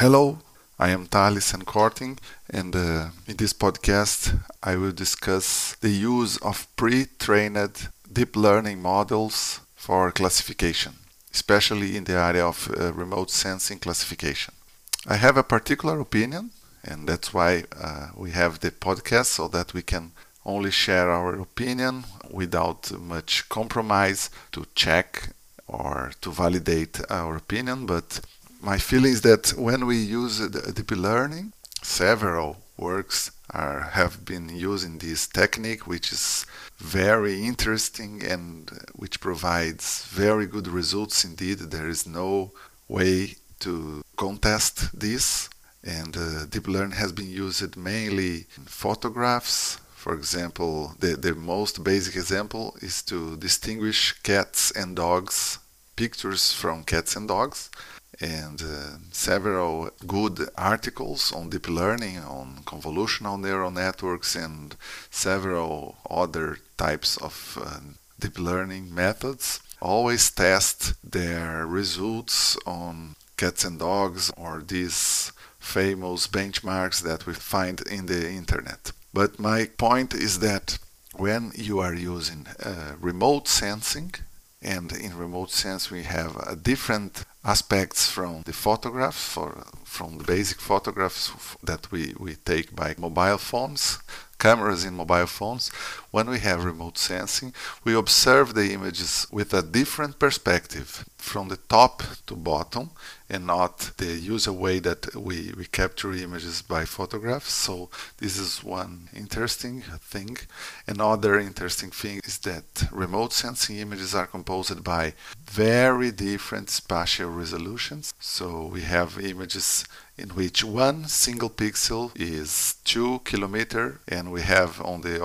Hello, I am Thales Korting, and in this podcast I will discuss the use of pre-trained deep learning models for classification, especially in the area of remote sensing classification. I have a particular opinion, and that's why we have the podcast so that we can only share our opinion without much compromise to check or to validate our opinion, but my feeling is that when we use deep learning, several works have been using this technique, which is very interesting and which provides very good results indeed. There is no way to contest this, and deep learning has been used mainly in photographs. For example, the most basic example is to distinguish cats and dogs, pictures from cats and dogs, and several good articles on deep learning, on convolutional neural networks, and several other types of deep learning methods always test their results on cats and dogs or these famous benchmarks that we find in the internet. But my point is that when you are using remote sensing, and in remote sense we have different aspects from the photographs, from the basic photographs that we take by mobile phones, cameras in mobile phones. When we have remote sensing, we observe the images with a different perspective, from the top to bottom, and not the usual way that we capture images by photographs. So this is one interesting thing. Another interesting thing is that remote sensing images are composed by very different spatial resolutions. So we have images in which one single pixel is 2 kilometers, and we have on the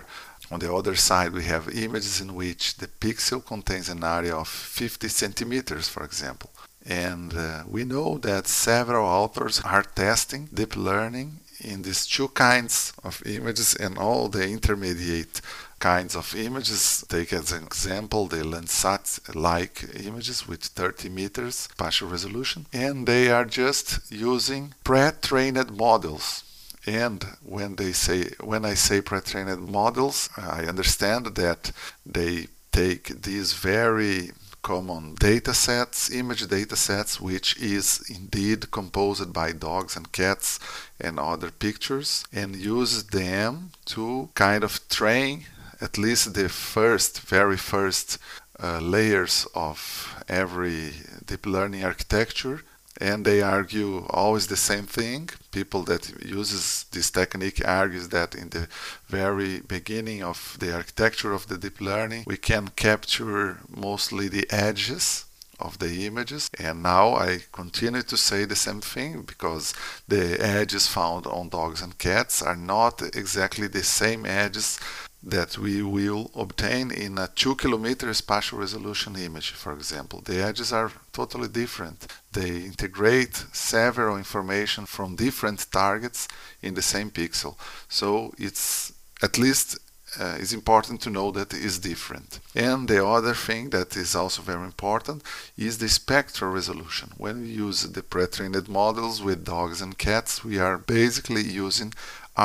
other side we have images in which the pixel contains an area of 50 centimeters, for example. And we know that several authors are testing deep learning in these two kinds of images and all the intermediate kinds of images. Take as an example the Landsat-like images with 30 meters spatial resolution, and they are just using pre-trained models. And when I say pre-trained models, I understand that they take these very common datasets, image datasets, which is indeed composed by dogs and cats and other pictures, and use them to kind of train at least the very first layers of every deep learning architecture. And they argue always the same thing. People that uses this technique argues that in the very beginning of the architecture of the deep learning, we can capture mostly the edges of the images. And now I continue to say the same thing, because the edges found on dogs and cats are not exactly the same edges that we will obtain in a 2 kilometer spatial resolution image, for example. The edges are totally different. They integrate several information from different targets in the same pixel. So it's at least it's important to know that it is different. And the other thing that is also very important is the spectral resolution. When we use the pre-trained models with dogs and cats, we are basically using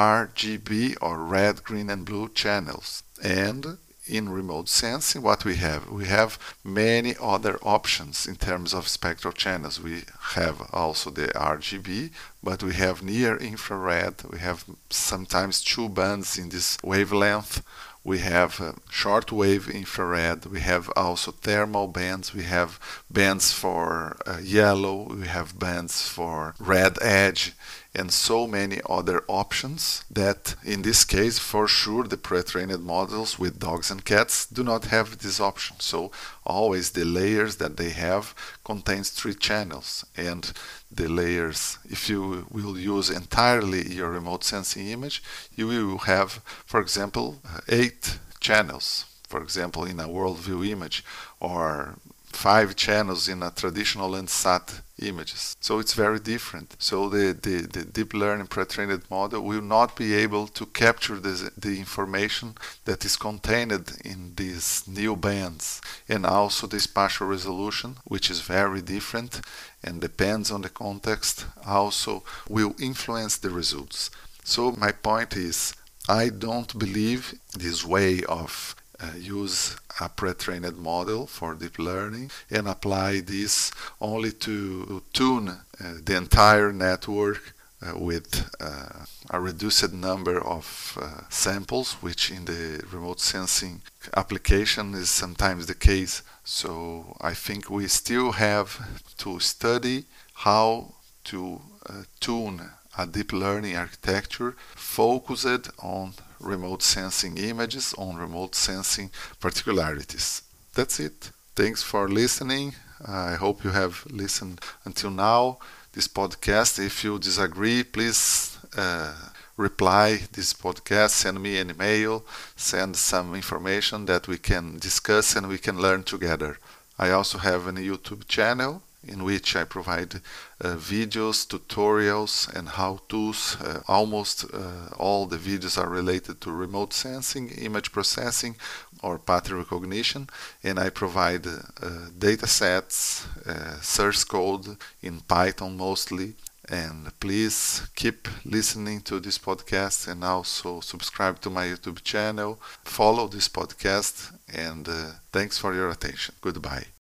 RGB or red, green and blue channels. And in remote sensing, what we have many other options in terms of spectral channels. We have also the RGB, but we have near infrared. We have sometimes two bands in this wavelength. We have shortwave infrared. We have also thermal bands. We have bands for yellow. We have bands for red edge, and so many other options that in this case, for sure, the pre-trained models with dogs and cats do not have this option. So always the layers that they have contains 3 channels, and the layers, if you will use entirely your remote sensing image, you will have, for example, 8 channels, for example, in a world view image, or 5 channels in a traditional Landsat images. So it's very different. So the deep learning pre-trained model will not be able to capture the information that is contained in these new bands, and also the spatial resolution, which is very different and depends on the context, also will influence the results. So my point is, I don't believe this way of use a pre-trained model for deep learning and apply this only to tune the entire network with a reduced number of samples, which in the remote sensing application is sometimes the case. So I think we still have to study how to tune a deep learning architecture focused on remote sensing images, on remote sensing particularities. That's it. Thanks for listening. I hope you have listened until now this podcast. If you disagree, please reply this podcast, send me an email, send some information that we can discuss and we can learn together. I also have a YouTube channel in which I provide videos, tutorials, and how-tos. Almost all the videos are related to remote sensing, image processing, or pattern recognition, and I provide data sets, source code in Python mostly. And please keep listening to this podcast and also subscribe to my YouTube channel, follow this podcast, and thanks for your attention. Goodbye.